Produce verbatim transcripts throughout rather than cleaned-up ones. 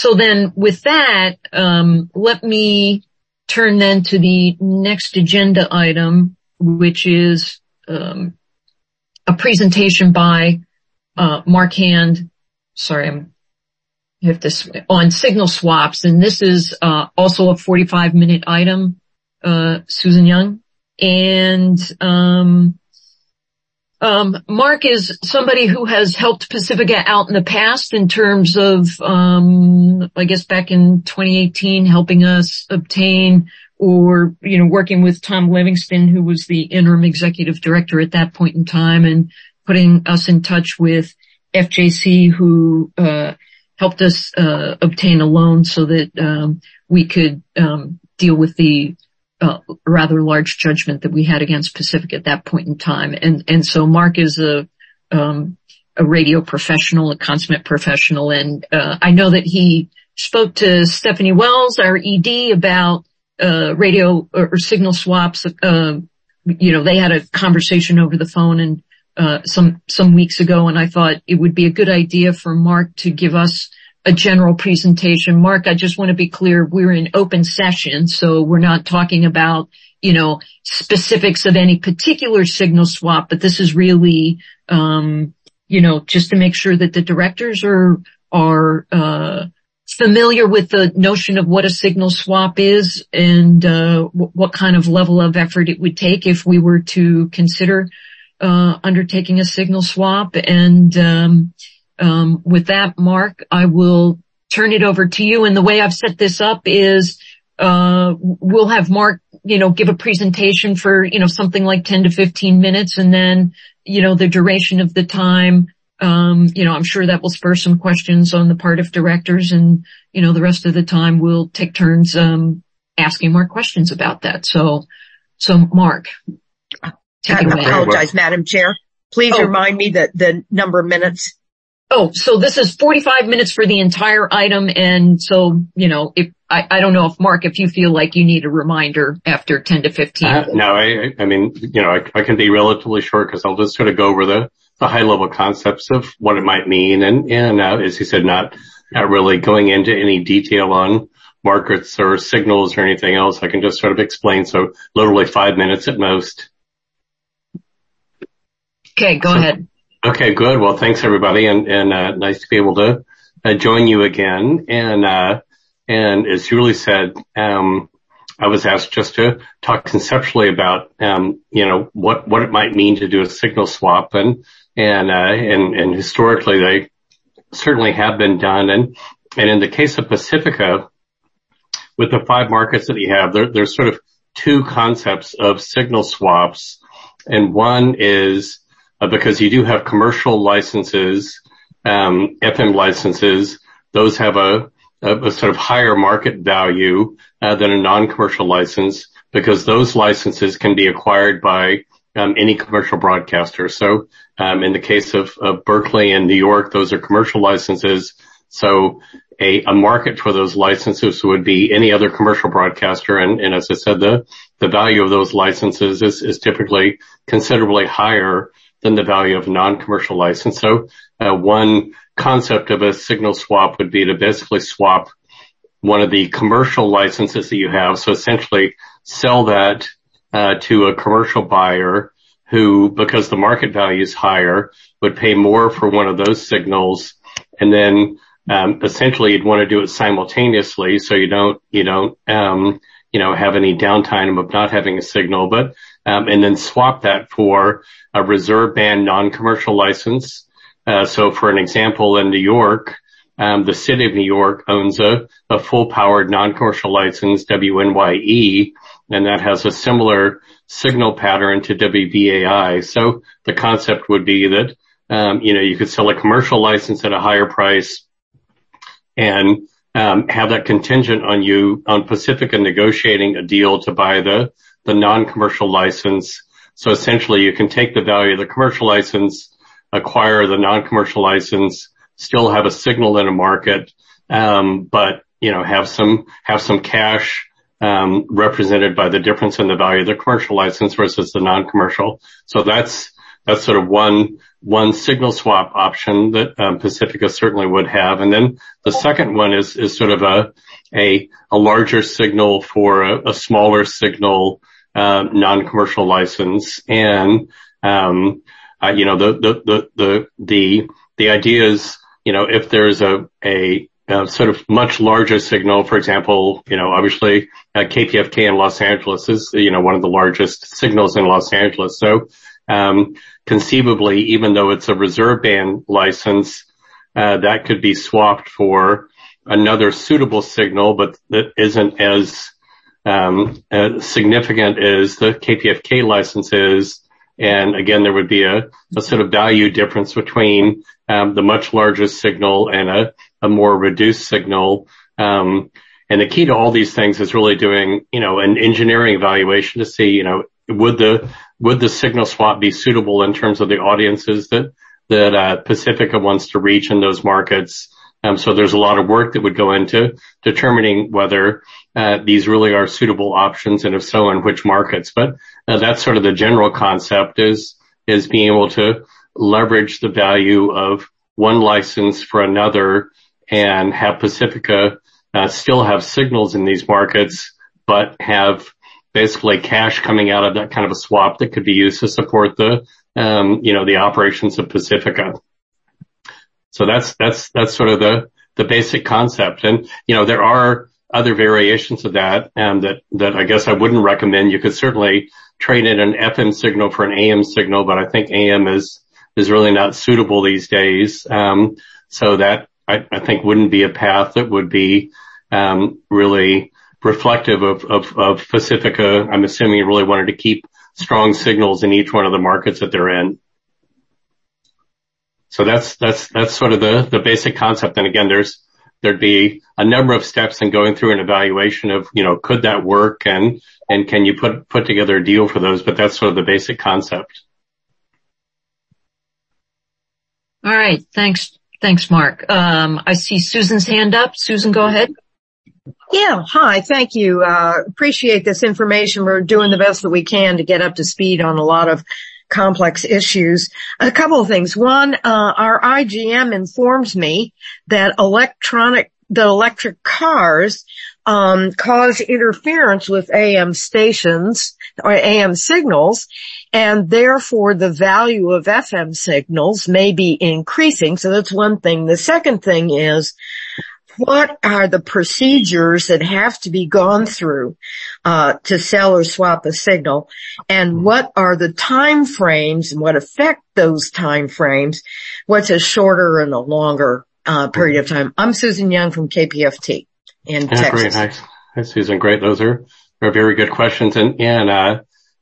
so then with that, um, let me turn then to the next agenda item, which is, um, a presentation by, uh, Mark Hand. Sorry, I'm, I have this on signal swaps. And this is, uh, also a forty-five minute item, uh, Susan Young. And, um, Um, Mark is somebody who has helped Pacifica out in the past in terms of, um, I guess back in twenty eighteen, helping us obtain or, you know, working with Tom Livingston, who was the interim executive director at that point in time, and putting us in touch with F J C, who, uh, helped us, uh, obtain a loan so that, um, we could, um, deal with the Uh, rather large judgment that we had against Pacific at that point in time. And, and so Mark is a, um, a radio professional, a consummate professional. And, uh, I know that he spoke to Stephanie Wells, our E D, about, uh, radio or, or signal swaps. Uh, you know, they had a conversation over the phone and, uh, some, some weeks ago. And I thought it would be a good idea for Mark to give us a general presentation. Mark, I just want to be clear, we're in open session, so we're not talking about, you know, specifics of any particular signal swap, but this is really, um, you know, just to make sure that the directors are, are, uh, familiar with the notion of what a signal swap is and, uh, w- what kind of level of effort it would take if we were to consider, uh, undertaking a signal swap. And, um, Um, with that, Mark, I will turn it over to you. And the way I've set this up is, uh, we'll have Mark, you know, give a presentation for, you know, something like ten to fifteen minutes. And then, you know, the duration of the time, um, you know, I'm sure that will spur some questions on the part of directors. And, you know, the rest of the time we'll take turns, um, asking more questions about that. So, so Mark, take I it away. apologize, Madam Chair. Please oh. remind me that the number of minutes. Oh, so this is forty-five minutes for the entire item. And so, you know, if I, I don't know if Mark, if you feel like you need a reminder after ten to fifteen. Uh, no, I, I mean, you know, I, I can be relatively short because I'll just sort of go over the, the high level concepts of what it might mean. And, and, uh, as you said, not, not really going into any detail on markets or signals or anything else. I can just sort of explain. So literally five minutes at most. Okay, go so, ahead. Okay, good. Well, thanks everybody, and, and uh, nice to be able to uh, join you again. And uh, and as Julie said, um, I was asked just to talk conceptually about, um, you know, what what it might mean to do a signal swap, and and uh, and and historically they certainly have been done. And and in the case of Pacifica, with the five markets that you have, there, there's sort of two concepts of signal swaps, and one is Uh, because you do have commercial licenses, um, F M licenses, those have a, a, a sort of higher market value uh, than a non-commercial license, because those licenses can be acquired by um, any commercial broadcaster. So um, in the case of, of Berkeley and New York, those are commercial licenses. So a, a market for those licenses would be any other commercial broadcaster. And, and as I said, the, the value of those licenses is, is typically considerably higher than the value of a non-commercial license. So uh, one concept of a signal swap would be to basically swap one of the commercial licenses that you have. So essentially sell that uh, to a commercial buyer who, because the market value is higher, would pay more for one of those signals. And then um, essentially you'd want to do it simultaneously, so you don't, you don't, um, you know, have any downtime of not having a signal, but um, and then swap that for a reserve band non-commercial license. Uh, so for an example, in New York, um, the city of New York owns a, a full-powered non-commercial license, W N Y E, and that has a similar signal pattern to W B A I. So the concept would be that, um, you know, you could sell a commercial license at a higher price and um, have that contingent on you, on Pacifica negotiating a deal to buy the, the non-commercial license. So essentially you can take the value of the commercial license, acquire the non-commercial license, still have a signal in a market, um, but, you know, have some, have some cash, um, represented by the difference in the value of the commercial license versus the non-commercial. So that's, that's sort of one, one signal swap option that um, Pacifica certainly would have. And then the second one is, is sort of a, a, a larger signal for a, a smaller signal, uh, non-commercial license. And, um, uh, you know, the, the, the, the, the, the idea is, you know, if there's a, a, a sort of much larger signal, for example, you know, obviously, uh, K P F K in Los Angeles is, you know, one of the largest signals in Los Angeles. So, um, conceivably, even though it's a reserve band license, uh, that could be swapped for another suitable signal, but that isn't as, um, as significant as the K P F K license is. And again, there would be a, a sort of value difference between, um, the much larger signal and a, a more reduced signal. Um, and the key to all these things is really doing, you know, an engineering evaluation to see, you know, would the, would the signal swap be suitable in terms of the audiences that, that, uh, Pacifica wants to reach in those markets? Um, so there's a lot of work that would go into determining whether, uh, these really are suitable options, and if so, in which markets. But, uh, that's sort of the general concept is, is being able to leverage the value of one license for another and have Pacifica, uh, still have signals in these markets, but have basically cash coming out of that kind of a swap that could be used to support the, um, you know, the operations of Pacifica. So that's, that's, that's sort of the, the basic concept. And, you know, there are other variations of that, and that, that I guess I wouldn't recommend. You could certainly trade in an F M signal for an A M signal, but I think A M is, is really not suitable these days. Um, so that I, I think wouldn't be a path that would be, um, really reflective of, of, of Pacifica. I'm assuming you really wanted to keep strong signals in each one of the markets that they're in. So that's, that's, that's sort of the, the basic concept. And again, there's, there'd be a number of steps in going through an evaluation of, you know, could that work, and, and can you put, put together a deal for those? But that's sort of the basic concept. All right. Thanks. Thanks, Mark. Um, I see Susan's hand up. Susan, go ahead. Yeah. Hi. Thank you. Uh, appreciate this information. We're doing the best that we can to get up to speed on a lot of complex issues. A couple of things. One, uh, our I G M informs me that electronic, the electric cars, um, cause interference with A M stations or A M signals, and therefore the value of F M signals may be increasing. So that's one thing. The second thing is, what are the procedures that have to be gone through uh to sell or swap a signal, and what are the time frames and what affect those time frames? What's a shorter and a longer uh period of time? I'm Susan Young from K P F T in yeah, Texas. Great. Hi, Hi, Susan. Great. Those are, are very good questions. And, and, uh,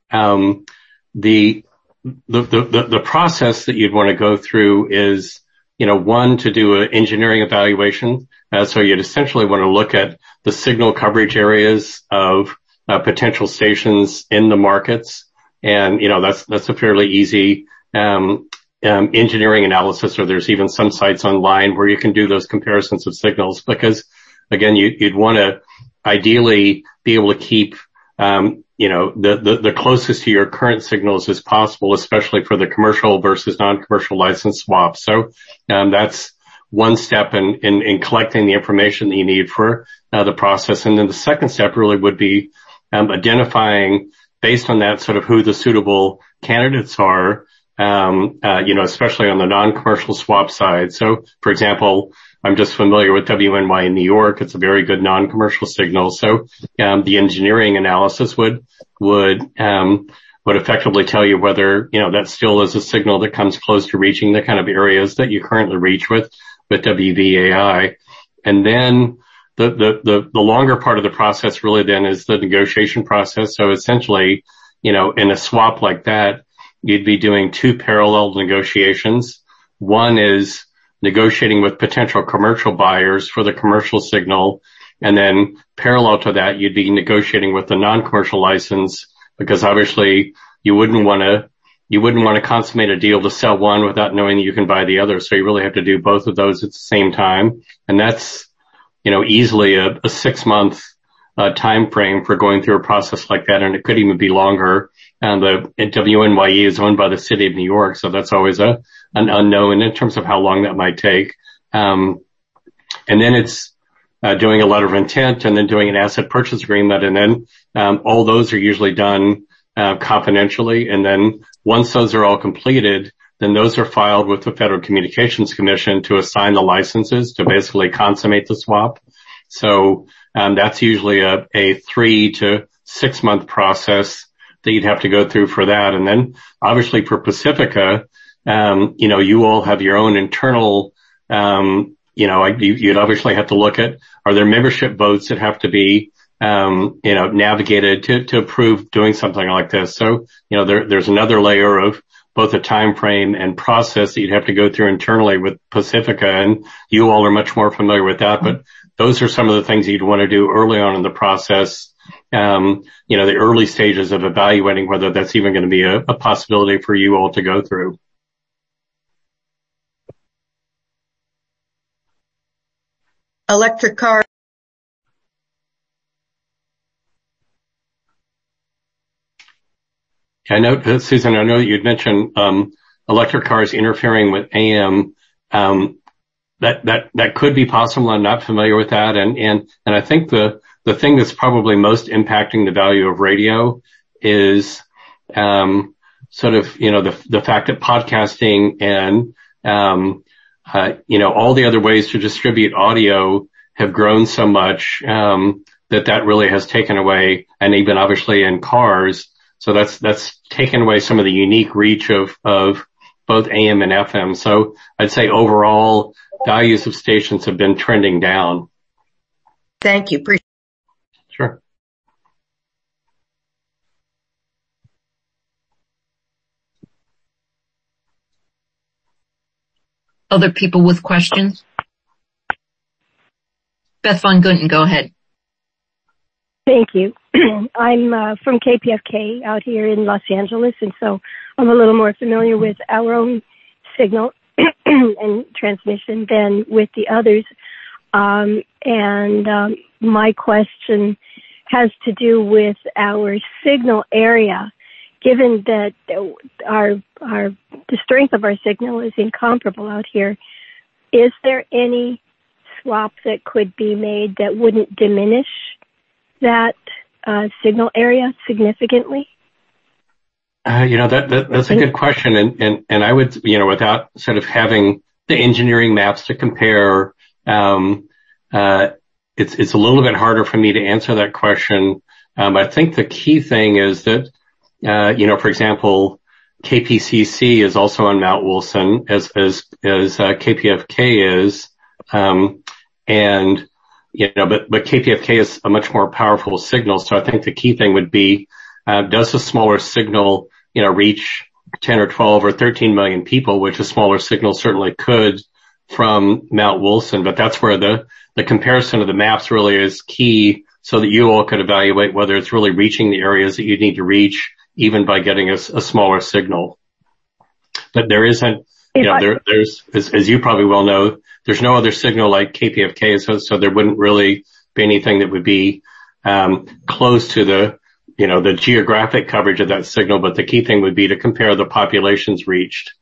um, the, the, the, the process that you'd want to go through is, you know, one, to do an engineering evaluation. Uh, so you'd essentially want to look at the signal coverage areas of uh, potential stations in the markets. And, you know, that's, that's a fairly easy, um, um, engineering analysis, or there's even some sites online where you can do those comparisons of signals, because again, you, you'd want to ideally be able to keep, um, you know, the, the, the closest to your current signals as possible, especially for the commercial versus non-commercial license swap. So, um, that's one step in, in, in collecting the information that you need for uh, the process. And then the second step really would be, um, identifying, based on that, sort of who the suitable candidates are, um, uh, you know, especially on the non-commercial swap side. So, for example, I'm just familiar with W N Y in New York. It's a very good non-commercial signal. So, um, the engineering analysis would, would, um, would effectively tell you whether, you know, that still is a signal that comes close to reaching the kind of areas that you currently reach with, with W V A I. And then the, the, the, the longer part of the process really then is the negotiation process. So essentially, you know, in a swap like that, you'd be doing two parallel negotiations. One is negotiating with potential commercial buyers for the commercial signal. And then parallel to that, you'd be negotiating with the non-commercial license, because obviously you wouldn't want to, you wouldn't want to consummate a deal to sell one without knowing that you can buy the other. So you really have to do both of those at the same time. And that's, you know, easily a, a six month uh, time frame for going through a process like that. And it could even be longer. And the W N Y E is owned by the city of New York. So that's always a, an unknown in terms of how long that might take. Um, and then it's uh, doing a letter of intent and then doing an asset purchase agreement. And then um, all those are usually done uh, confidentially. And then once those are all completed, then those are filed with the Federal Communications Commission to assign the licenses to basically consummate the swap. So um, that's usually a, a three to six month process that you'd have to go through for that. And then obviously for Pacifica, um, you know, you all have your own internal, um, you know, you, you'd obviously have to look at, are there membership votes that have to be, um, you know, navigated to, to approve doing something like this? So, you know, there, there's another layer of both a time frame and process that you'd have to go through internally with Pacifica, and you all are much more familiar with that. But those are some of the things you'd want to do early on in the process. Um, you know, the early stages of evaluating whether that's even going to be a, a possibility for you all to go through. Electric car. I know, Susan, I know that you'd mentioned, um, electric cars interfering with A M. Um, that, that, that could be possible. I'm not familiar with that. And, and, and I think the, the thing that's probably most impacting the value of radio is, um, sort of, you know, the, the fact that podcasting and, um, uh, you know, all the other ways to distribute audio have grown so much, um, that that really has taken away, and even obviously in cars. So that's, that's taken away some of the unique reach of, of both A M and F M. So I'd say overall values of stations have been trending down. Thank you. Appreciate it. Sure. Other people with questions? Beth Von Gunten, go ahead. Thank you. I'm uh, from K P F K out here in Los Angeles, and so I'm a little more familiar with our own signal and transmission than with the others. Um, and um, my question has to do with our signal area. Given that our our the strength of our signal is incomparable out here, is there any swap that could be made that wouldn't diminish that uh, signal area significantly? Uh, you know, that, that that's a good question. And, and, and I would, you know, without sort of having the engineering maps to compare, um, uh, it's, it's a little bit harder for me to answer that question. Um, I think the key thing is that, uh, you know, for example, K P C C is also on Mount Wilson as, as, as, uh, K P F K is. Um, and, you know, but, but K P F K is a much more powerful signal. So I think the key thing would be, uh, does a smaller signal, you know, reach ten or twelve or thirteen million people, which a smaller signal certainly could from Mount Wilson. But that's where the, the comparison of the maps really is key, so that you all could evaluate whether it's really reaching the areas that you need to reach, even by getting a, a smaller signal. But there isn't, you know, there, there's, as, as you probably well know, there's no other signal like K P F K, so, so there wouldn't really be anything that would be, um, close to the, you know, the geographic coverage of that signal, but the key thing would be to compare the populations reached.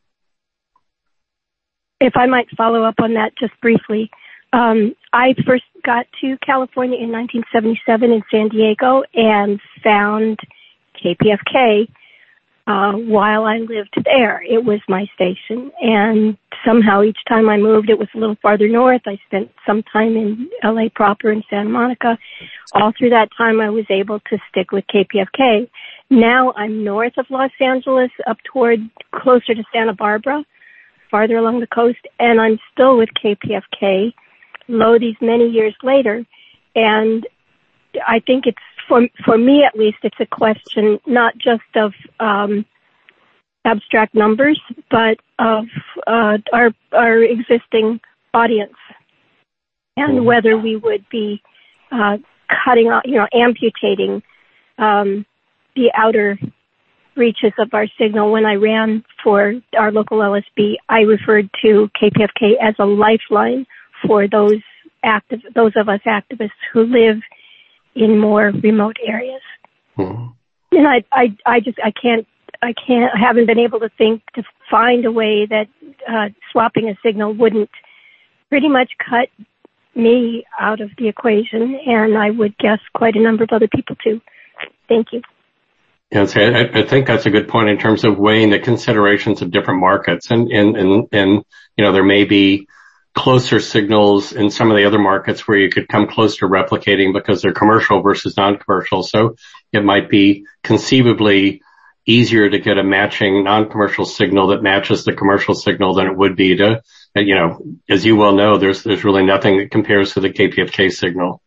If I might follow up on that just briefly. Um, I first got to California in nineteen seventy-seven in San Diego and found K P F K uh, while I lived there. It was my station, and somehow each time I moved, it was a little farther north. I spent some time in L A proper in Santa Monica. All through that time, I was able to stick with K P F K. Now I'm north of Los Angeles, up toward closer to Santa Barbara, farther along the coast, and I'm still with K P F K, lo these many years later. And I think it's, for for me at least, it's a question not just of um, abstract numbers, but of uh, our our existing audience, and whether we would be uh, cutting off, you know, amputating um, the outer reaches of our signal. When I ran for our local L S B, I referred to K P F K as a lifeline for those active, those of us activists who live in more remote areas. Mm-hmm. And I, I, I just, I can't I can't, I haven't been able to think to find a way that uh, swapping a signal wouldn't pretty much cut me out of the equation, and I would guess quite a number of other people too. Thank you. Yeah, so I, I think that's a good point in terms of weighing the considerations of different markets, and and and, and you know, there may be closer signals in some of the other markets where you could come close to replicating because they're commercial versus non-commercial. So it might be conceivably easier to get a matching non-commercial signal that matches the commercial signal than it would be to, you know, as you well know, there's there's really nothing that compares to the K P F K signal.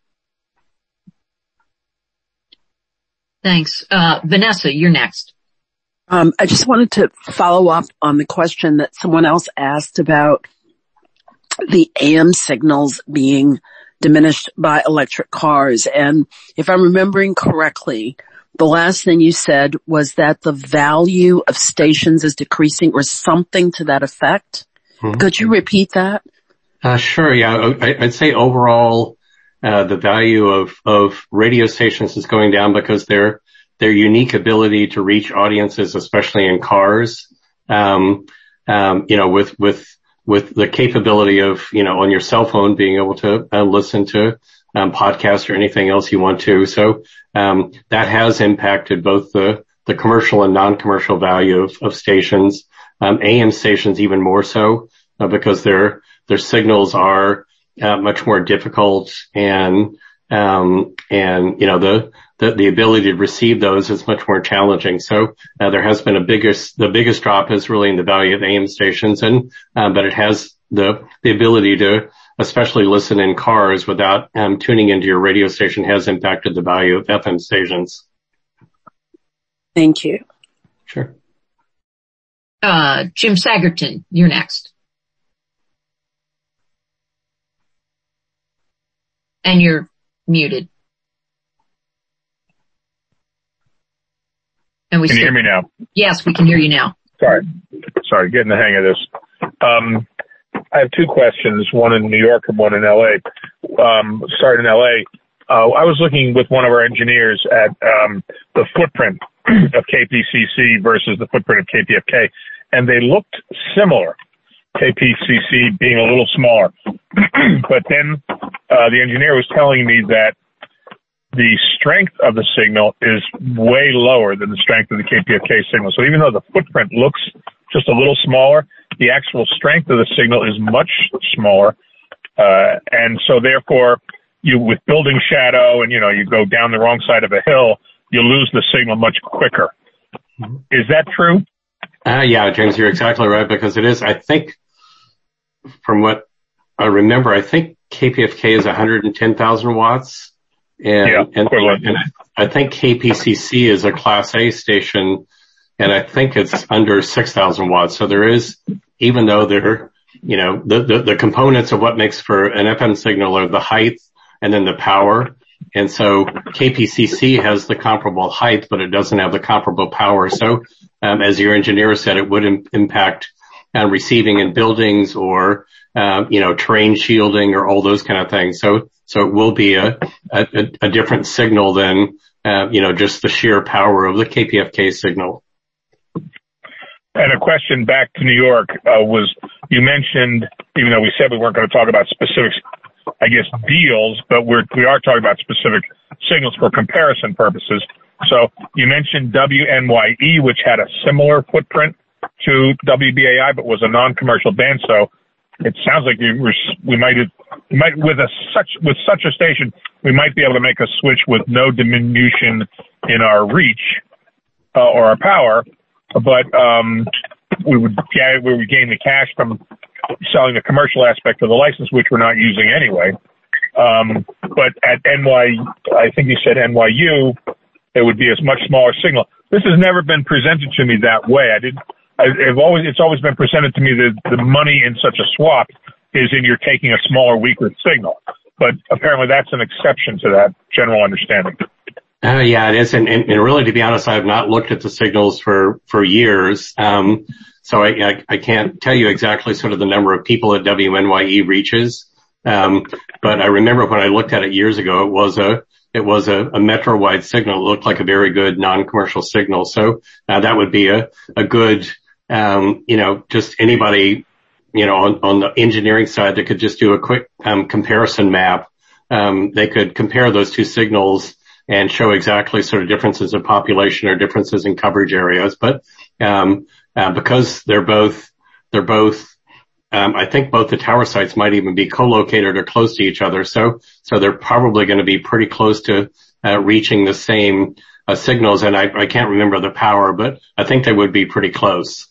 Thanks. Uh, Vanessa, you're next. Um, I just wanted to follow up on the question that someone else asked about the A M signals being diminished by electric cars. And if I'm remembering correctly, the last thing you said was that the value of stations is decreasing or something to that effect. Mm-hmm. Could you repeat that? Uh, sure. Yeah. I, I'd say overall, uh, the value of, of radio stations is going down because their, their unique ability to reach audiences, especially in cars, um, um, you know, with, with, with the capability of, you know, on your cell phone being able to uh, listen to um, podcasts or anything else you want to. So, um, that has impacted both the, the commercial and non-commercial value of, of stations, um, A M stations even more so, uh, because their, their signals are, uh, much more difficult and, um, and, you know, the, the, the ability to receive those is much more challenging. So, uh, there has been a biggest, the biggest drop is really in the value of A M stations and, um, but it has the, the ability to, especially listen in cars without, um, tuning into your radio station has impacted the value of F M stations. Thank you. Sure. Uh, Jim Sagerton, you're next. And you're muted. And we can you still, hear me now? Yes, we can hear you now. Sorry. Sorry, getting the hang of this. Um, I have two questions, one in New York and one in L A. Um, starting in L A, uh, I was looking with one of our engineers at um, the footprint of K P C C versus the footprint of K P F K, and they looked similar, K P C C being a little smaller. But then uh, the engineer was telling me that the strength of the signal is way lower than the strength of the K P F K signal. So even though the footprint looks just a little smaller, the actual strength of the signal is much smaller. Uh, and so therefore, you, with building shadow and, you know, you go down the wrong side of a hill, you lose the signal much quicker. Is that true? Uh, yeah, James, you're exactly right, because it is, I think, from what I remember, I think K P F K is one hundred ten thousand watts. And, yeah, and, and I think K P C C is a Class A station, and I think it's under six thousand watts. So there is, even though they're, you know, the, the, the components of what makes for an F M signal are the height and then the power. And so K P C C has the comparable height, but it doesn't have the comparable power. So, um, as your engineer said, it would im- impact uh, receiving in buildings or, um, you know, terrain shielding or all those kind of things. So, so it will be a, a, a different signal than, uh, you know, just the sheer power of the K P F K signal. And a question back to New York, uh, was you mentioned, even though we said we weren't going to talk about specifics, I guess, deals, but we're, we are talking about specific signals for comparison purposes. So you mentioned W N Y E, which had a similar footprint to W B A I, but was a non-commercial band. So it sounds like you were, we might, we might, with a such, with such a station, we might be able to make a switch with no diminution in our reach, uh, or our power, but, um, we would, we would gain the cash from selling the commercial aspect of the license, which we're not using anyway. Um, but at N Y, I think you said N Y U, it would be a much smaller signal. This has never been presented to me that way. I didn't, I've always, it's always been presented to me that the money in such a swap is in you're taking a smaller, weaker signal. But apparently that's an exception to that general understanding. Uh, yeah, it is. And, and, and really, to be honest, I have not looked at the signals for, for years. Um, so I, I, I can't tell you exactly sort of the number of people that W N Y E reaches. Um, but I remember when I looked at it years ago, it was a, it was a, a metro-wide signal. It looked like a very good non-commercial signal. So uh, that would be a, a good, um, you know, just anybody, you know, on, on the engineering side that could just do a quick um, comparison map. Um, they could compare those two signals and show exactly sort of differences in population or differences in coverage areas. But um, uh, because they're both, they're both, um, I think both the tower sites might even be co-located or close to each other. So, so they're probably going to be pretty close to uh, reaching the same uh, signals. And I, I can't remember the power, but I think they would be pretty close.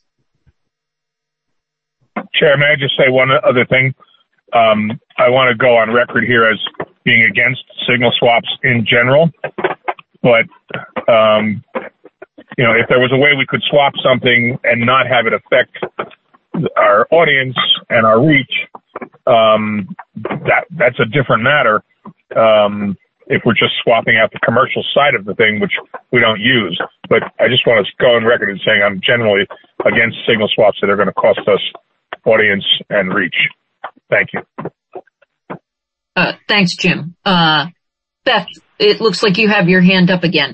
Chair, may I just say one other thing? Um, I want to go on record here as being against signal swaps in general, but, um, you know, if there was a way we could swap something and not have it affect our audience and our reach, um, that, that's a different matter. Um, if we're just swapping out the commercial side of the thing, which we don't use. But I just want to go on record as saying I'm generally against signal swaps that are going to cost us audience and reach. Thank you. Uh, thanks, Jim. Uh, Beth, it looks like you have your hand up again.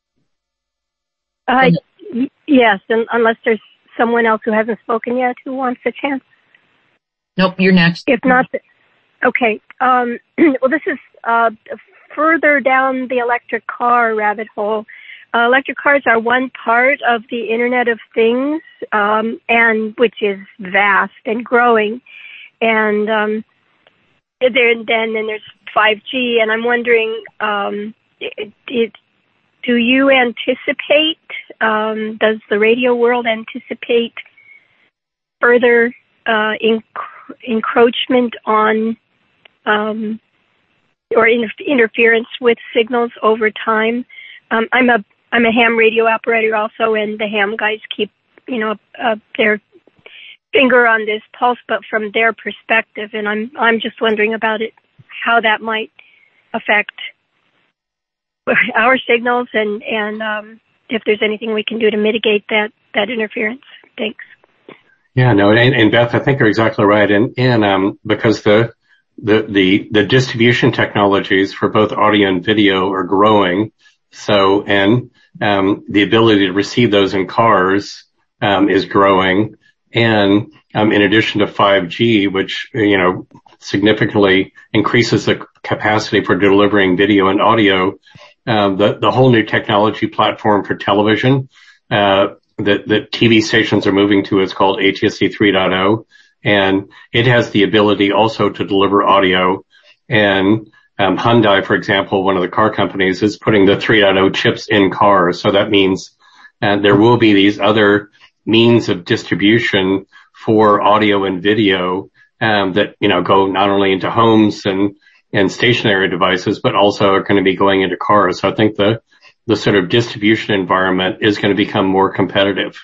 Uh, y- yes, and unless there's someone else who hasn't spoken yet who wants a chance. Nope, you're next. If not, okay. Um, well, this is uh, further down the electric car rabbit hole. Uh, electric cars are one part of the Internet of Things, um, and which is vast and growing. And um, there, then, then there's five G, and I'm wondering, um, it, it, do you anticipate? Um, does the radio world anticipate further uh, enc- encroachment on um, or inter- interference with signals over time? Um, I'm a I'm a ham radio operator also, and the ham guys keep, you know, uh, their finger on this pulse, but from their perspective, and I'm I'm just wondering about it, how that might affect our signals, and and um, if there's anything we can do to mitigate that that interference. Thanks. Yeah, no, and, and Beth, I think you're exactly right, and and um, because the the the the distribution technologies for both audio and video are growing, so and um, the ability to receive those in cars um, is growing. And um, in addition to five G, which, you know, significantly increases the capacity for delivering video and audio, uh, the, the whole new technology platform for television uh, that, that T V stations are moving to is called A T S C three point oh. And it has the ability also to deliver audio. And um, Hyundai, for example, one of the car companies, is putting the three point oh chips in cars. So that means uh, there will be these other means of distribution for audio and video um, that, you know, go not only into homes and, and stationary devices, but also are going to be going into cars. So I think the, the sort of distribution environment is going to become more competitive.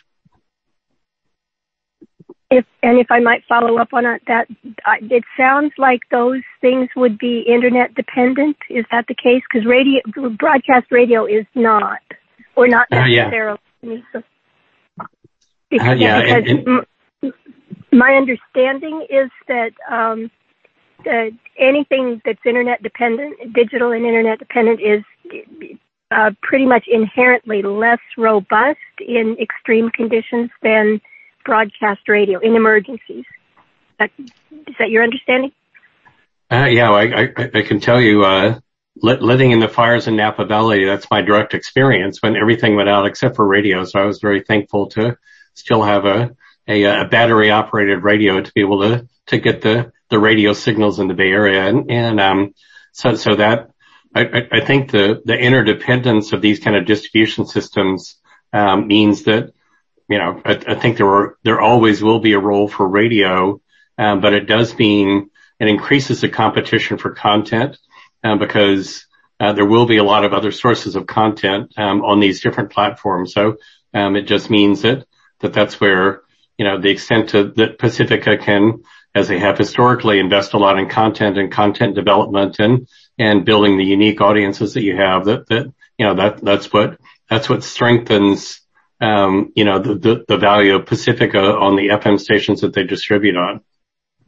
If, and if I might follow up on it, that it sounds like those things would be internet dependent. Is that the case? Because radio, broadcast radio is not, or not necessarily. Uh, yeah. Because, uh, yeah, because and, and, m- my understanding is that um, uh, anything that's internet dependent, digital and internet dependent, is uh, pretty much inherently less robust in extreme conditions than broadcast radio in emergencies. That, is that your understanding? Uh, yeah, I, I, I can tell you, uh, living in the fires in Napa Valley, that's my direct experience when everything went out except for radio. So I was very thankful to still have a, a, a battery operated radio to be able to, to get the, the radio signals in the Bay Area. And, and, um, so, so that, I, I think the, the interdependence of these kind of distribution systems, um, means that, you know, I, I think there were, there always will be a role for radio, um, but it does mean it increases the competition for content, um, because, uh, there will be a lot of other sources of content, um, on these different platforms. So, um, it just means that, that that's where, you know, the extent to, that Pacifica can, as they have historically, invest a lot in content and content development and, and building the unique audiences that you have, that, that, you know, that, that's what, that's what strengthens, Um, you know, the, the, the value of Pacifica on the F M stations that they distribute on.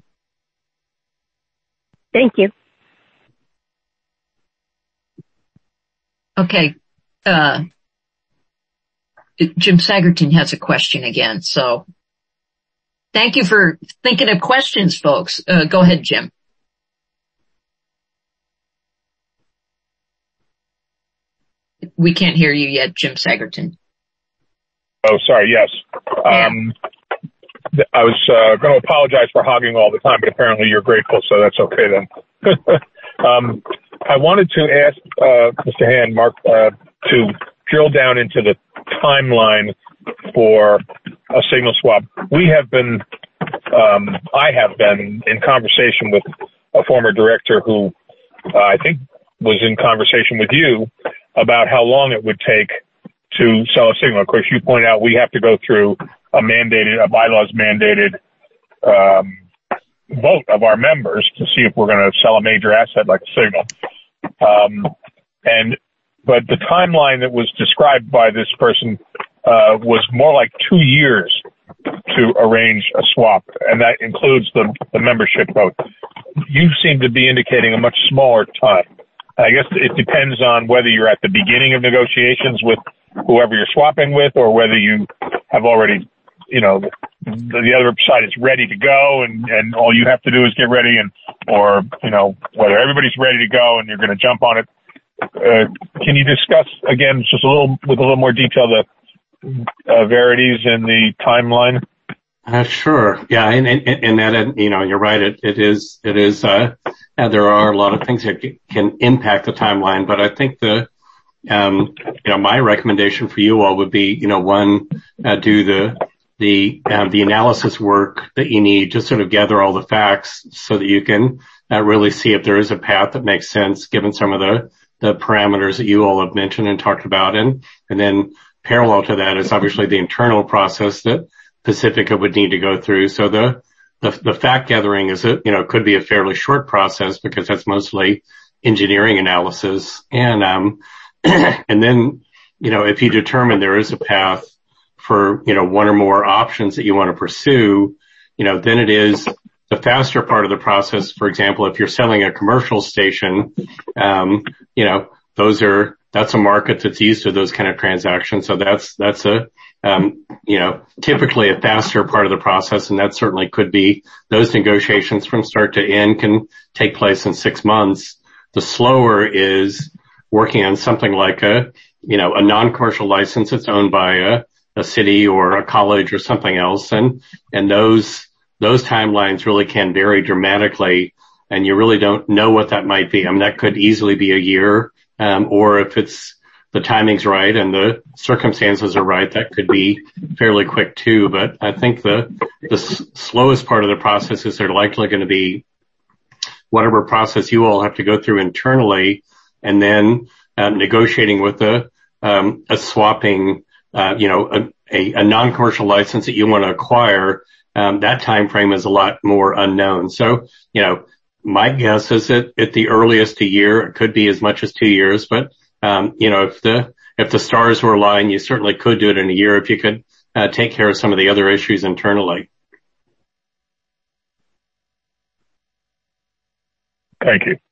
Thank you. Okay. Uh, Jim Sagerton has a question again, so thank you for thinking of questions, folks. Uh, go ahead, Jim. We can't hear you yet, Jim Sagerton. Oh, sorry. Yes. Um, I was uh, going to apologize for hogging all the time, but apparently you're grateful, so that's okay then. um, I wanted to ask uh, Mister Hand, Mark, uh, to drill down into the timeline for a signal swap. We have been, um, I have been in conversation with a former director who uh, I think was in conversation with you about how long it would take to sell a signal. Of course, you point out we have to go through a mandated, a bylaws mandated um, vote of our members to see if we're going to sell a major asset like a signal. Um, and but the timeline that was described by this person uh, was more like two years to arrange a swap, and that includes the, the membership vote. You seem to be indicating a much smaller time. I guess it depends on whether you're at the beginning of negotiations with whoever you're swapping with, or whether you have already, you know, the, the other side is ready to go, and, and all you have to do is get ready, and or you know whether everybody's ready to go and you're going to jump on it. Uh, can you discuss again, just a little with a little more detail, the uh, verities in the timeline? Uh, sure. Yeah, and, and, and that, you know, you're right. It, it is, it is, uh, uh, there are a lot of things that can impact the timeline, but I think the, um, you know, my recommendation for you all would be, you know, one, uh, do the, the, um, the analysis work that you need to sort of gather all the facts so that you can uh, really see if there is a path that makes sense given some of the, the parameters that you all have mentioned and talked about. And, and then parallel to that is obviously the internal process that Pacifica would need to go through. So the, the, the fact gathering is a, you know, could be a fairly short process because that's mostly engineering analysis. And, um, and then, you know, if you determine there is a path for, you know, one or more options that you want to pursue, you know, then it is the faster part of the process. For example, if you're selling a commercial station, um, you know, those are, that's a market that's used to those kind of transactions. So that's, that's a, um, you know, typically a faster part of the process. And that certainly could be those negotiations from start to end can take place in six months. The slower is working on something like a, you know, a non-commercial license that's owned by a, a city or a college or something else. And, and those, those timelines really can vary dramatically. And you really don't know what that might be. I mean, that could easily be a year. Um, or if it's the timing's right and the circumstances are right, that could be fairly quick too. But I think the, the s- slowest part of the process is they're likely going to be whatever process you all have to go through internally, and then um, negotiating with a, um, a swapping, uh, you know, a, a, a non-commercial license that you want to acquire. Um, that time frame is a lot more unknown. So, you know, my guess is that at the earliest a year, it could be as much as two years, but Um, you know, if the, if the stars were aligned, you certainly could do it in a year if you could, uh, take care of some of the other issues internally. Thank you.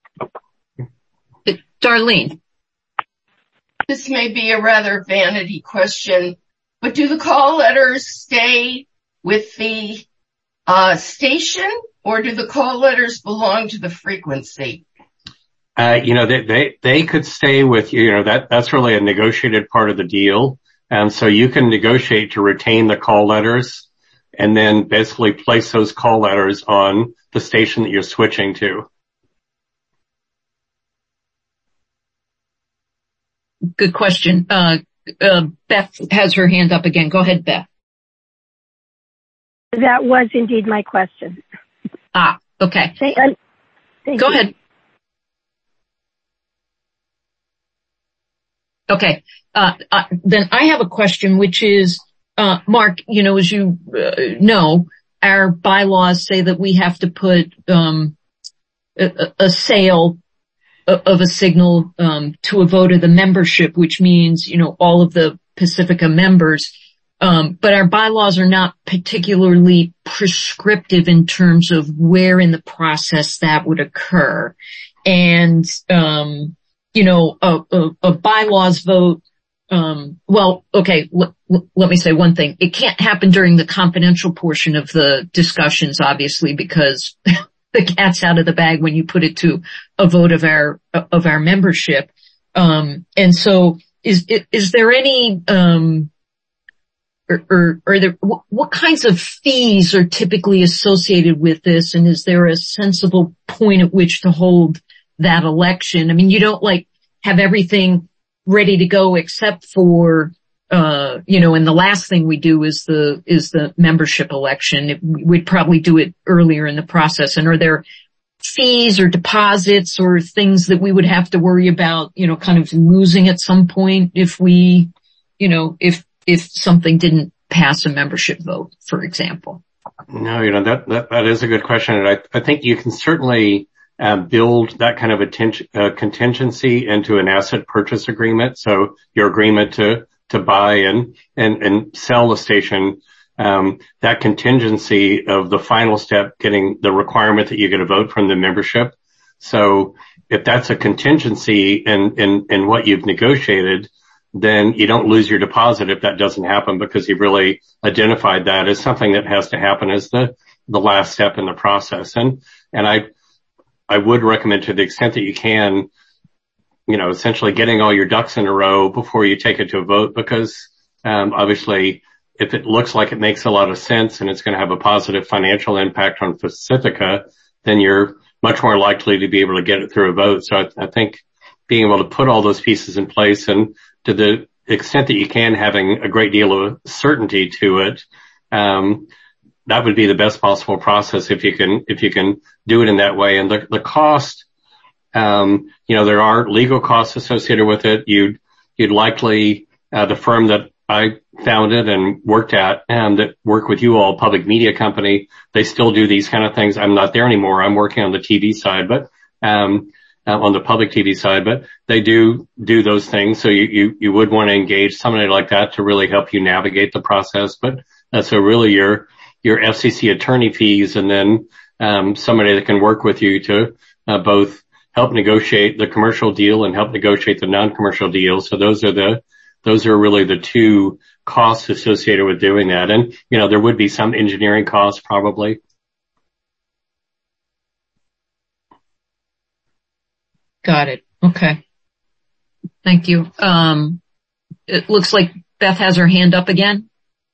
Darlene. This may be a rather vanity question, but do the call letters stay with the, uh, station, or do the call letters belong to the frequency? Uh, you know, they, they, they could stay with you. You know, that, that's really a negotiated part of the deal. And so you can negotiate to retain the call letters and then basically place those call letters on the station that you're switching to. Good question. Uh, uh, Beth has her hand up again. Go ahead, Beth. That was indeed my question. Ah, okay. Thank, uh, thank Go you. ahead. Okay. Uh, uh, then I have a question, which is, uh, Mark, you know, as you uh, know, our bylaws say that we have to put, um, a, a sale of a signal, um, to a vote of the membership, which means, you know, all of the Pacifica members. Um, but our bylaws are not particularly prescriptive in terms of where in the process that would occur. And, um, you know, a, a, a bylaws vote. Um, well, okay, l- l- let me say one thing. It can't happen during the confidential portion of the discussions, obviously, because the cat's out of the bag when you put it to a vote of our, of our membership. Um, and so is, is there any, um, or, or, or there, what, what kinds of fees are typically associated with this? And is there a sensible point at which to hold that election? I mean, you don't like have everything ready to go except for, uh, you know, and the last thing we do is the, is the membership election. It, we'd probably do it earlier in the process. And are there fees or deposits or things that we would have to worry about, you know, kind of losing at some point if we, you know, if, if something didn't pass a membership vote, for example? No, you know, that, that, that is a good question. And I, I think you can certainly uh, build that kind of a ten- uh, contingency into an asset purchase agreement. So your agreement to, to buy and, and, and sell the station, um, that contingency of the final step, getting the requirement that you get a vote from the membership. So if that's a contingency in, in, in what you've negotiated, then you don't lose your deposit if that doesn't happen, because you've really identified that as something that has to happen as the, the last step in the process. And, and I, I would recommend, to the extent that you can, you know, essentially getting all your ducks in a row before you take it to a vote, because, um, obviously if it looks like it makes a lot of sense and it's going to have a positive financial impact on Pacifica, then you're much more likely to be able to get it through a vote. So I, I think being able to put all those pieces in place, and to the extent that you can, having a great deal of certainty to it, um, that would be the best possible process if you can, if you can do it in that way. And the, the cost, um, you know, there are legal costs associated with it. You'd, you'd likely, uh, the firm that I founded and worked at, and that work with you all, Public Media Company, they still do these kind of things. I'm not there anymore. I'm working on the T V side, but, um, uh, on the public T V side, but they do do those things. So you, you, you would want to engage somebody like that to really help you navigate the process. But uh, so really your, your F C C attorney fees, and then, um, somebody that can work with you to, uh, both help negotiate the commercial deal and help negotiate the non-commercial deal. So those are the, those are really the two costs associated with doing that. And, you know, there would be some engineering costs probably. Got it. Okay. Thank you. Um, it looks like Beth has her hand up again.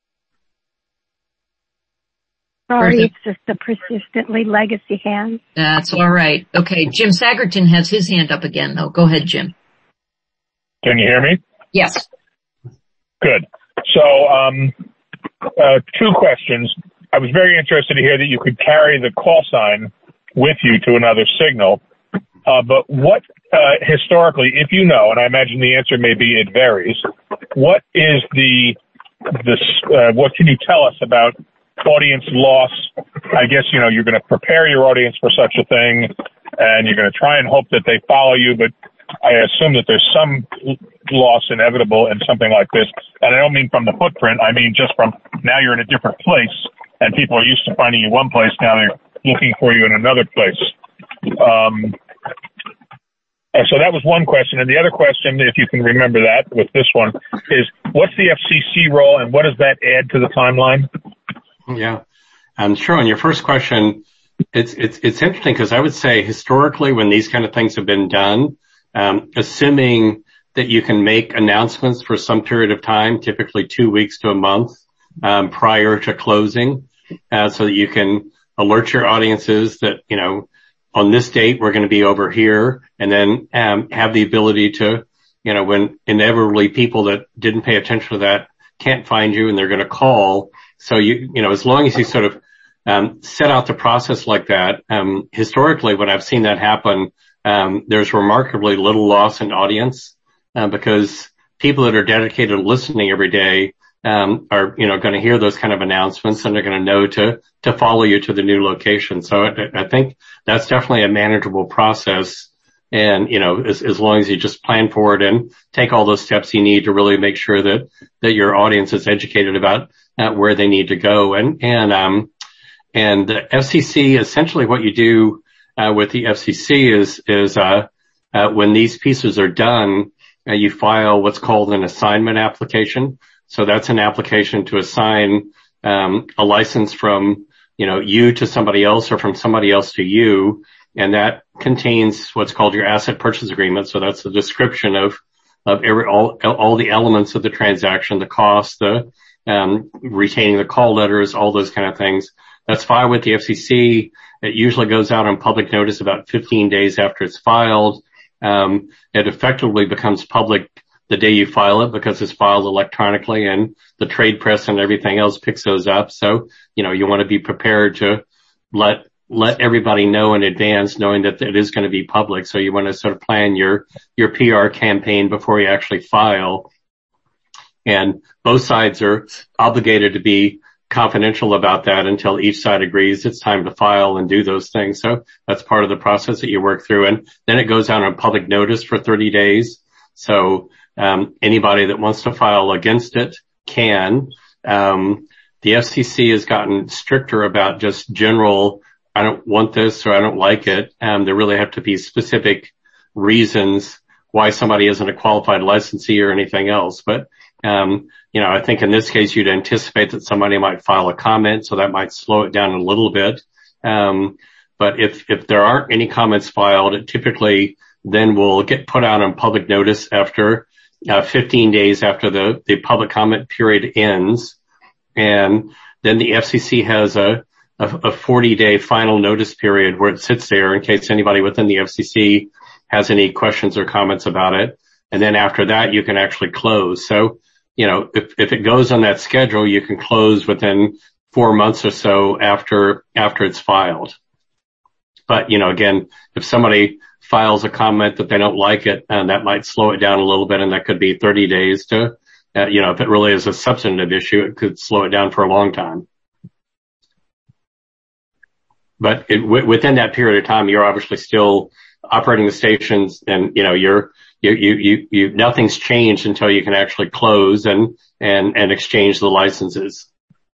Sorry, it's just a persistently legacy hand. That's all right. Okay. Jim Sagerton has his hand up again, though. Go ahead, Jim. Can you hear me? Yes. Good. So, um, uh, two questions. I was very interested to hear that you could carry the call sign with you to another signal. Uh, but what, uh, historically, if you know, and I imagine the answer may be it varies, what is the, the, uh, what can you tell us about audience loss? I guess, you know, you're going to prepare your audience for such a thing, and you're going to try and hope that they follow you, but I assume that there's some loss inevitable in something like this. And I don't mean from the footprint. I mean just from now you're in a different place, and people are used to finding you one place. Now they're looking for you in another place. Um, and so that was one question. And the other question, if you can remember that with this one, is what's the F C C role and what does that add to the timeline? Yeah. Um, sure. On your first question, it's, it's, it's interesting because I would say historically when these kind of things have been done, um, assuming that you can make announcements for some period of time, typically two weeks to a month, um, prior to closing, uh, so that you can alert your audiences that, you know, on this date, we're going to be over here, and then, um, have the ability to, you know, when inevitably people that didn't pay attention to that can't find you and they're going to call. So you, you know, as long as you sort of, um, set out the process like that, um, historically, when I've seen that happen, um, there's remarkably little loss in audience, uh, because people that are dedicated to listening every day, um, are, you know, going to hear those kind of announcements, and they're going to know to, to follow you to the new location. So I, I think that's definitely a manageable process. And, you know, as, as long as you just plan for it and take all those steps you need to really make sure that, that your audience is educated about uh, where they need to go. And, and, um, and the F C C, essentially what you do, uh, with the F C C is, is, uh, uh, when these pieces are done, uh, you file what's called an assignment application. So that's an application to assign um, a license from, you know, you to somebody else or from somebody else to you. And that contains what's called your asset purchase agreement. So that's a description of, of every, all, all the elements of the transaction, the cost, the, um, retaining the call letters, all those kind of things. That's filed with the F C C. It usually goes out on public notice about fifteen days after it's filed. Um, it effectively becomes public the day you file it because it's filed electronically, and the trade press and everything else picks those up. So, you know, you want to be prepared to let, let everybody know in advance, knowing that it is going to be public. So you want to sort of plan your, your P R campaign before you actually file. And both sides are obligated to be confidential about that until each side agrees it's time to file and do those things. So that's part of the process that you work through. And then it goes out on public notice for thirty days. So, um, anybody that wants to file against it can. Um, the F C C has gotten stricter about just general, I don't want this or I don't like it. Um, there really have to be specific reasons why somebody isn't a qualified licensee or anything else. But, um, you know, I think in this case, you'd anticipate that somebody might file a comment, so that might slow it down a little bit. Um, but if, if there aren't any comments filed, it typically then will get put out on public notice after, uh, fifteen days after the, the public comment period ends. And then the F C C has a, a forty day final notice period where it sits there in case anybody within the F C C has any questions or comments about it. And then after that, you can actually close. So, you know, if, if it goes on that schedule, you can close within four months or so after, after it's filed. But, you know, again, if somebody files a comment that they don't like it, and that might slow it down a little bit, and that could be thirty days to, uh, you know, if it really is a substantive issue, it could slow it down for a long time. But it, w- within that period of time, you're obviously still operating the stations, and, you know, you're, you, you, you, you, nothing's changed until you can actually close and, and, and exchange the licenses.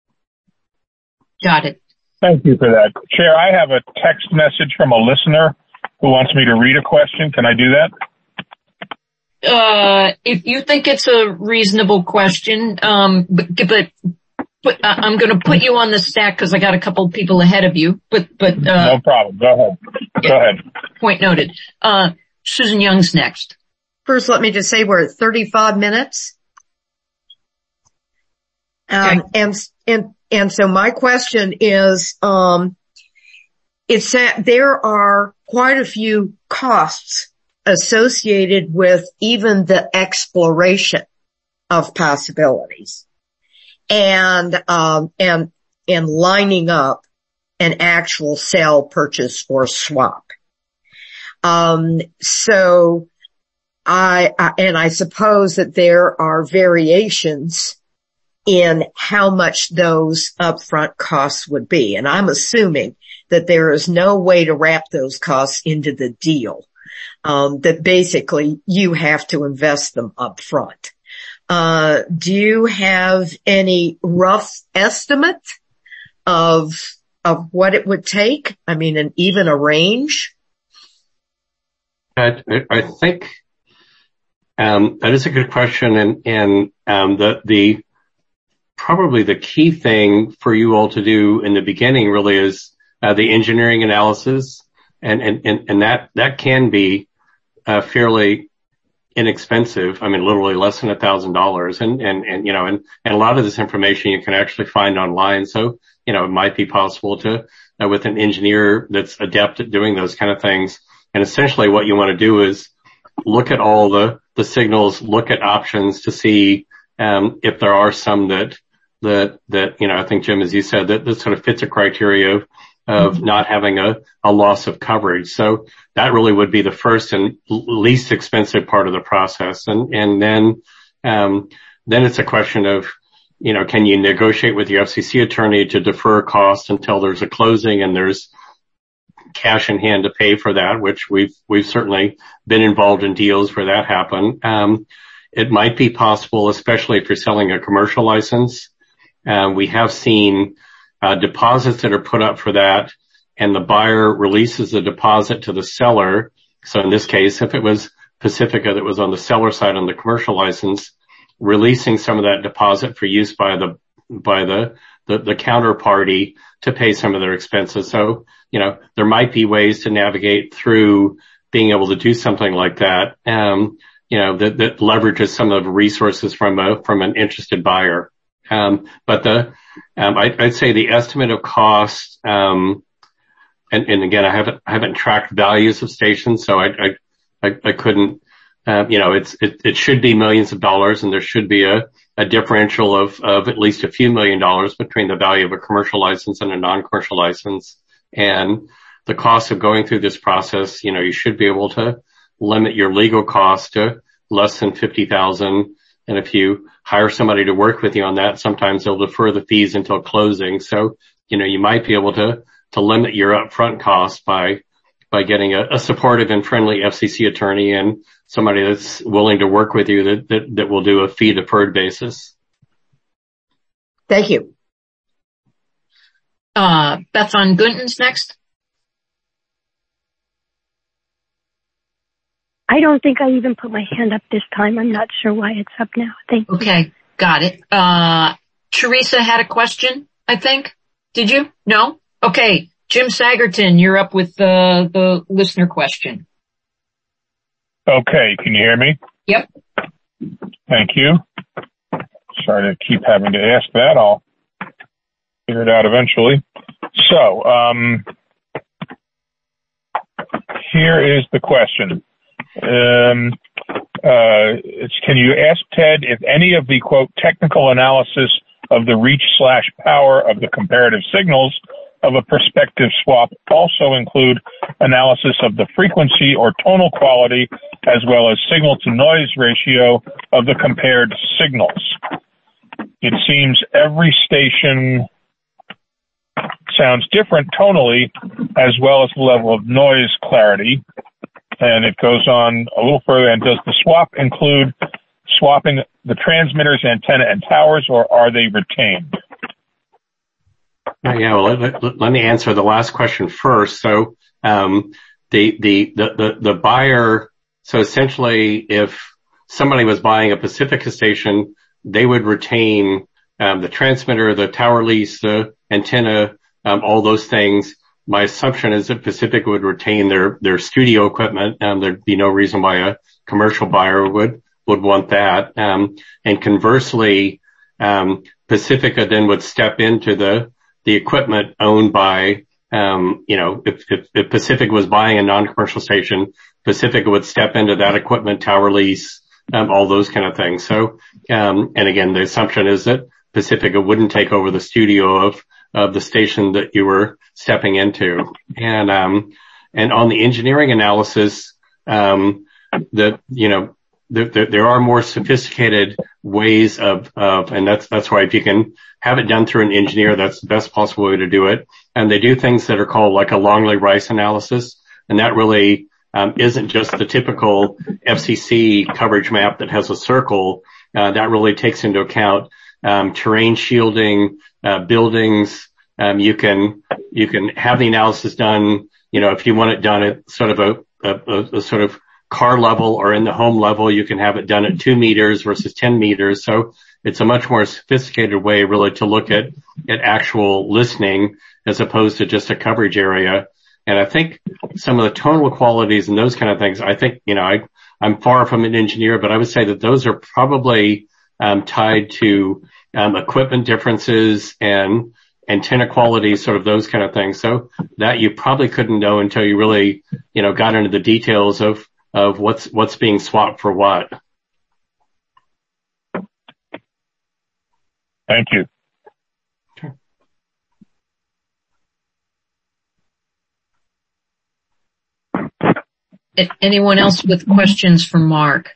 Got it. Thank you for that. Chair, I have a text message from a listener who wants me to read a question. Can I do that? Uh, if you think it's a reasonable question, um, but, but, but I'm going to put you on the stack because I got a couple of people ahead of you, but, but, uh. No problem. Go ahead. Go ahead. Point noted. Uh, Susan Young's next. First, let me just say we're at thirty-five minutes. Um, okay. and, and, and so my question is, um, it's that there are quite a few costs associated with even the exploration of possibilities and, um, and, and lining up an actual sale, purchase, or swap. Um, so I, I, and I suppose that there are variations in how much those upfront costs would be. And I'm assuming that there is no way to wrap those costs into the deal, um, that basically you have to invest them up front. Uh, do you have any rough estimate of, of what it would take? I mean, and even a range? I, I think, um, that is a good question. And, and, um, the, the, probably the key thing for you all to do in the beginning really is, uh, the engineering analysis. And, and, and, and that, that can be, uh, fairly inexpensive. I mean, literally less than a thousand dollars. And, and, and, you know, and, and a lot of this information you can actually find online. So, you know, it might be possible to, uh, with an engineer that's adept at doing those kind of things. And essentially what you want to do is look at all the, the signals, look at options to see, um, if there are some that, that, that, you know, I think, Jim, as you said, that this sort of fits a criteria of, of mm-hmm. not having a, a loss of coverage. So that really would be the first and least expensive part of the process. And, and then, um, then it's a question of, you know, can you negotiate with your F C C attorney to defer costs until there's a closing and there's cash in hand to pay for that, which we've, we've certainly been involved in deals where that happened. Um, it might be possible, especially if you're selling a commercial license. Uh, we have seen, uh, deposits that are put up for that, and the buyer releases the deposit to the seller So in this case, if it was Pacifica that was on the seller side on the commercial license, releasing some of that deposit for use by the, by the, the, the counterparty to pay some of their expenses. So, you know, there might be ways to navigate through being able to do something like that, um, you know, that, that leverages some of the resources from a, from an interested buyer. Um, but the, um, I, I'd say the estimate of cost, um, and, and again, I haven't, I haven't tracked values of stations, so I, I, I, I couldn't, um, you know, it's, it, it should be millions of dollars, and there should be a, a differential of, of at least a few million dollars between the value of a commercial license and a non-commercial license. And the cost of going through this process, you know, you should be able to limit your legal costs to less than fifty thousand dollars. And if you hire somebody to work with you on that, sometimes they'll defer the fees until closing. So, you know, you might be able to, to limit your upfront costs by, by getting a, a supportive and friendly F C C attorney and somebody that's willing to work with you that, that, that will do a fee deferred basis. Thank you. Uh, Beth Von Gunten's next. I don't think I even put my hand up this time. I'm not sure why it's up now. Thank you. Okay, got it. Uh, Teresa had a question, I think. Did you? No? Okay. Jim Sagerton, you're up with the, the listener question. Okay, can you hear me? Yep. Thank you. Sorry to keep having to ask that. I'll figure it out eventually. So, um, here is the question. Um, uh, it's, can you ask Ted if any of the, quote, technical analysis of the reach slash power of the comparative signals of a prospective swap also include analysis of the frequency or tonal quality as well as signal to noise ratio of the compared signals? It seems every station sounds different tonally as well as the level of noise clarity. And it goes on a little further. And does the swap include swapping the transmitters, antenna, and towers, or are they retained? Yeah, well, let, let, let me answer the last question first. So, um, the, the, the, the, the buyer, so essentially if somebody was buying a Pacifica station, they would retain, um, the transmitter, the tower lease, the antenna, um, all those things. My assumption is that Pacifica would retain their, their studio equipment. Um, there'd be no reason why a commercial buyer would, would want that. Um, and conversely, um, Pacifica then would step into the, the equipment owned by, um, you know, if, if, if Pacifica was buying a non-commercial station, Pacifica would step into that equipment, tower lease, um, all those kind of things. So, um, and again, the assumption is that Pacifica wouldn't take over the studio of, of the station that you were stepping into. And, um, and on the engineering analysis, um, that, you know, there, there, there are more sophisticated ways of, of, and that's, that's why if you can have it done through an engineer, that's the best possible way to do it. And they do things that are called like a Longley-Rice analysis. And that really, um, isn't just the typical F C C coverage map that has a circle. Uh, that really takes into account, um, terrain shielding, uh, buildings. Um, you can, you can have the analysis done, you know, if you want it done at sort of a, a, a sort of car level or in the home level, you can have it done at two meters versus ten meters. So it's a much more sophisticated way really to look at, at actual listening as opposed to just a coverage area. And I think some of the tonal qualities and those kind of things, I think, you know, I, I'm far from an engineer, but I would say that those are probably, um, tied to, um, equipment differences and antenna quality, sort of those kind of things. So that you probably couldn't know until you really, you know, got into the details of, of what's, what's being swapped for what. Thank you. Sure. Anyone else with questions for Mark?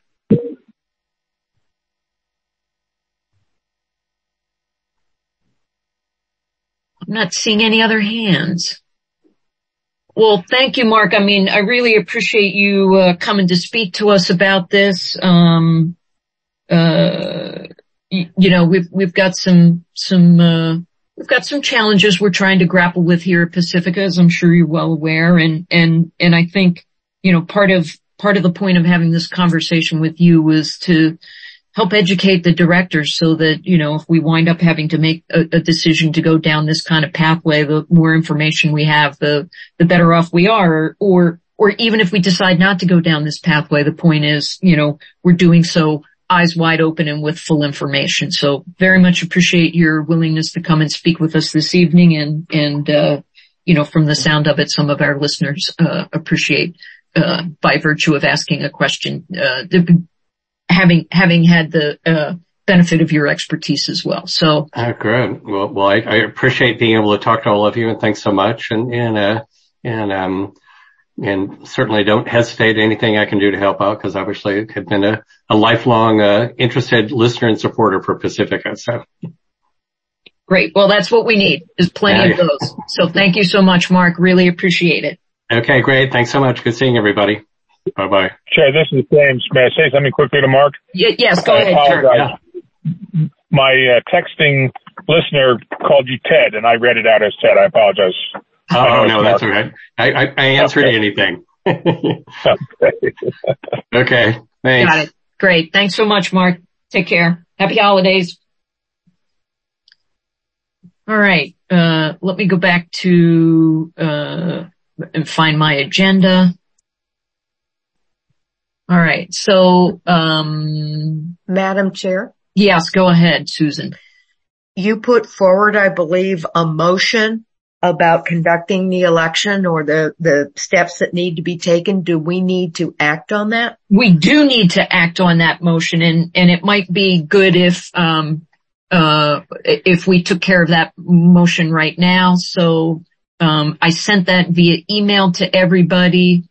I'm not seeing any other hands. Well, thank you, Mark. I mean, I really appreciate you uh, coming to speak to us about this. Um, uh, you, you know, we've we've got some some uh, we've got some challenges we're trying to grapple with here at Pacifica, as I'm sure you're well aware, and and and I think you know, part of, part of the point of having this conversation with you was to help educate the directors so that, you know, if we wind up having to make a, a decision to go down this kind of pathway, the more information we have, the, the better off we are. Or, or even if we decide not to go down this pathway, the point is, you know, we're doing so eyes wide open and with full information. So very much appreciate your willingness to come and speak with us this evening. And, and, uh, you know, from the sound of it, some of our listeners, uh, appreciate, uh, by virtue of asking a question, uh, the, having, having had the, uh, benefit of your expertise as well. So. Oh, good. Well, well, I, I appreciate being able to talk to all of you, and thanks so much. And, and, uh, and, um, and certainly don't hesitate anything I can do to help out, because obviously I've been a, a lifelong, uh, interested listener and supporter for Pacifica. So. Great. Well, that's what we need, is plenty yeah, of those. So thank you so much, Mark. Really appreciate it. Okay, great. Thanks so much. Good seeing everybody. Bye-bye. Chair, this is James. May I say something quickly to Mark? Y- yes, go I ahead, Chair. Yeah. My uh, texting listener called you Ted, and I read it out as Ted. I apologize. Oh, I no, that's all right. I, I, I answered okay. anything. Okay. Okay, thanks. Got it. Great. Thanks so much, Mark. Take care. Happy holidays. All right. Uh, let me go back to, uh, and find my agenda. All right. So, um, Madam Chair? Yes, go ahead, Susan. You put forward, I believe, a motion about conducting the election, or the, the steps that need to be taken. Do we need to act on that? We do need to act on that motion, and, and it might be good if, um, uh, if we took care of that motion right now. So, um, I sent that via email to everybody.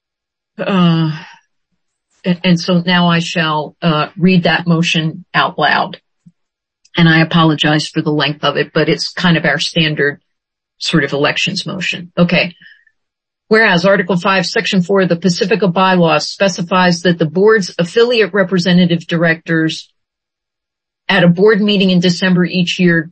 Uh, And so now I shall uh read that motion out loud. And I apologize for the length of it, but it's kind of our standard sort of elections motion. Okay. Whereas Article five, Section four of the Pacifica Bylaws specifies that the board's affiliate representative directors at a board meeting in December each year,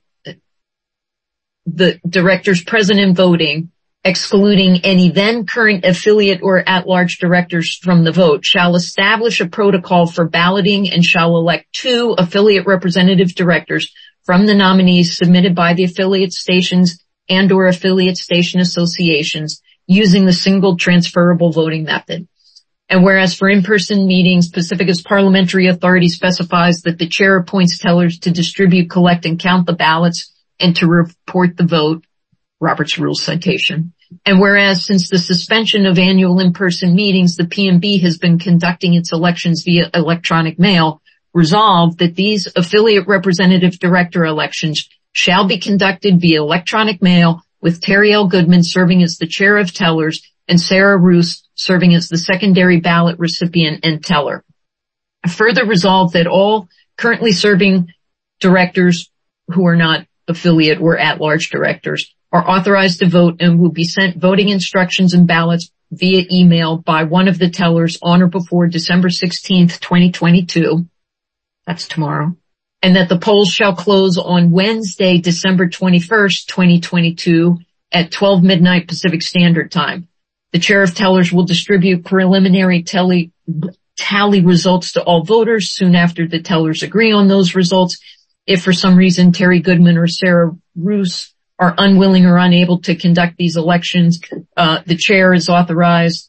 the directors present and voting, excluding any then current affiliate or at-large directors from the vote, shall establish a protocol for balloting and shall elect two affiliate representative directors from the nominees submitted by the affiliate stations and or affiliate station associations using the single transferable voting method. And whereas for in-person meetings, Pacifica's parliamentary authority specifies that the chair appoints tellers to distribute, collect, and count the ballots and to report the vote, Robert's Rules citation. And whereas since the suspension of annual in-person meetings, the P M B has been conducting its elections via electronic mail, resolved that these affiliate representative director elections shall be conducted via electronic mail, with Terry L. Goodman serving as the chair of tellers and Sarah Roos serving as the secondary ballot recipient and teller. Further resolved that all currently serving directors who are not affiliate or at-large directors are authorized to vote and will be sent voting instructions and ballots via email by one of the tellers on or before December sixteenth, twenty twenty-two. That's tomorrow. And that the polls shall close on Wednesday, December twenty-first, twenty twenty-two at twelve midnight Pacific Standard Time. The chair of tellers will distribute preliminary tally, tally results to all voters soon after the tellers agree on those results. If for some reason Terry Goodman or Sarah Roos are unwilling or unable to conduct these elections, uh, the chair is authorized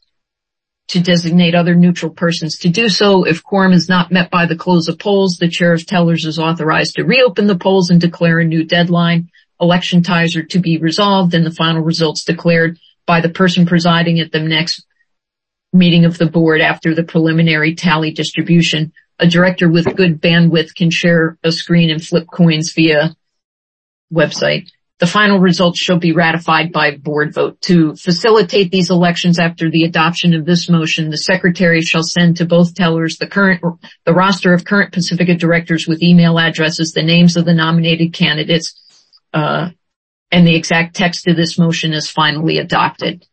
to designate other neutral persons to do so. If quorum is not met by the close of polls, the chair of tellers is authorized to reopen the polls and declare a new deadline. Election ties are to be resolved and the final results declared by the person presiding at the next meeting of the board after the preliminary tally distribution. A director with good bandwidth can share a screen and flip coins via website. The final results shall be ratified by board vote. To facilitate these elections after the adoption of this motion, the secretary shall send to both tellers the current, the roster of current Pacifica directors with email addresses, the names of the nominated candidates, uh, and the exact text of this motion is finally adopted.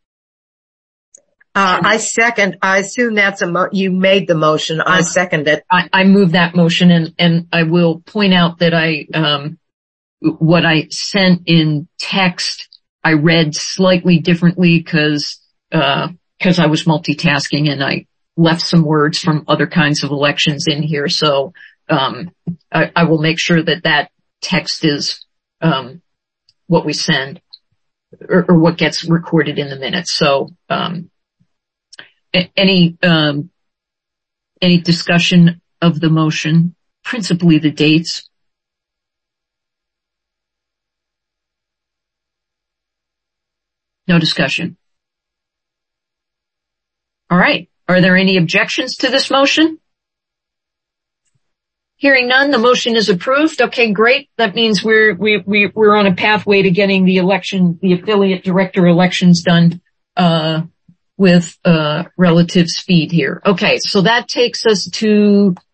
Uh, I second, I assume that's a mo- you made the motion. I second it. I, I move that motion, and, and I will point out that I, um, what I sent in text, I read slightly differently because, uh, because I was multitasking and I left some words from other kinds of elections in here. So, um, I, I will make sure that that text is, um, what we send or, or what gets recorded in the minutes. So, um, any, um, any discussion of the motion, principally the dates? No discussion. All right. Are there any objections to this motion? Hearing none, the motion is approved. Okay, great. That means we're, we, we, we're on a pathway to getting the election, the affiliate director elections done, uh, with, uh, relative speed here. Okay, so that takes us to